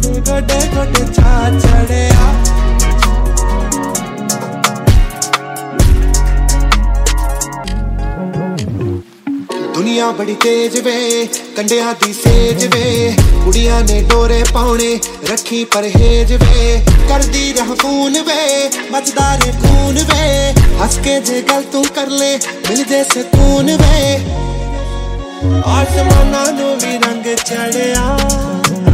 गोडे गोडे चा चढ़िया दुनिया बड़ी तेज वे कंडिया दी सेज वे कुड़िया ने डोरे पाउने रखी परहेज वे कर दी रह खून वे मचदा रे खून वे हंस के जे गल तू कर ले मिल दे सुकून वे आसमाना नु भी रंग चढ़िया